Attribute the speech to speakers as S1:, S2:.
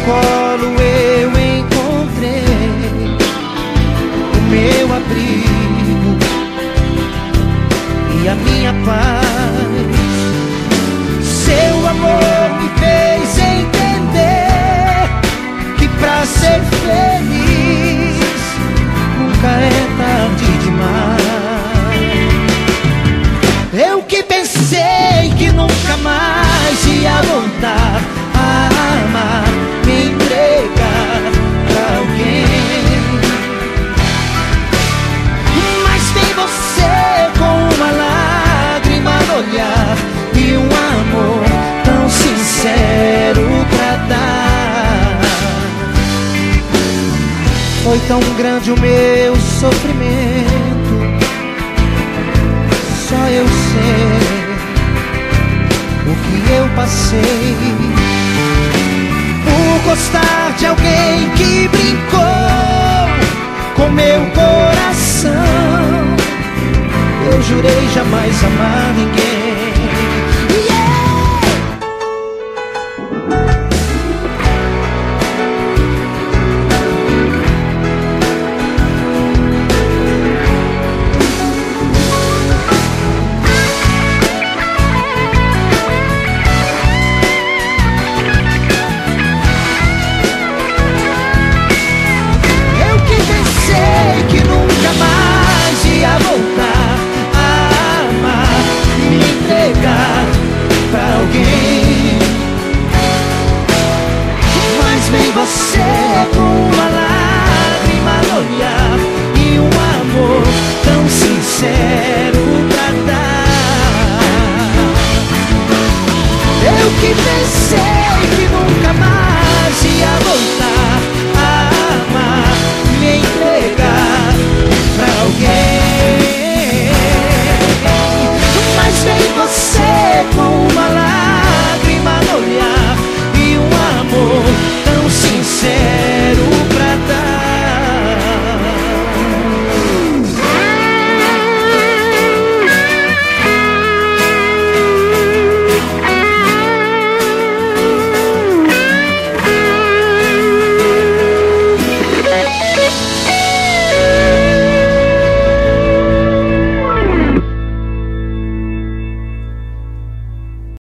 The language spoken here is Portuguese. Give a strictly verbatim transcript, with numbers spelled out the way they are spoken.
S1: colo eu encontrei o meu abrigo e a minha paz. Seu amor me fez entender que pra ser feliz nunca é tarde demais. Eu que pensei que nunca mais ia voltar a amar, me entregar pra alguém, mas tem você com uma lágrima no olhar e um amor tão sincero pra dar. Foi tão grande o meu sofrimento, só eu sei o que eu passei por gostar de alguém que brincou com meu coração. Eu jurei jamais amar ninguém. Você com uma lágrima no olhar e um amor tão sincero pra dar. Eu que pensei